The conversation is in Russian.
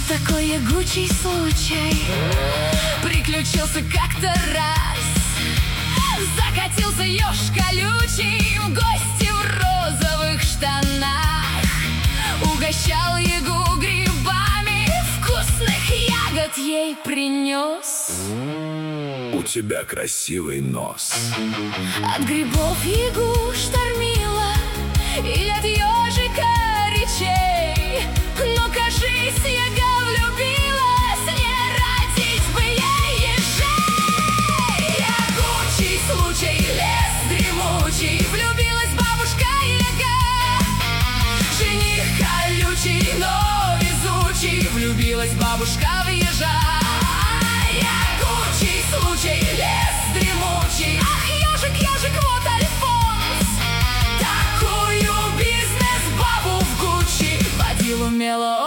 такой ягучий случай приключился как-то раз. Закатился еж колючий в гости в розовых штанах. Угощал ягу грибами, вкусных ягод ей принес. У тебя красивый нос. От грибов ягу штормила и от ежика речей. Но, кажись, яга влюбилась, не родить бы ей ежей. Ягучий случай, лес дремучий, влюбилась бабушка яга. Жених колючий, но везучий, влюбилась бабушка в ежа. Ягучий случай, лес дремучий, ах, ежик, ежик, вот Альфонс. Такую бизнес-бабу в Гуччи водил умело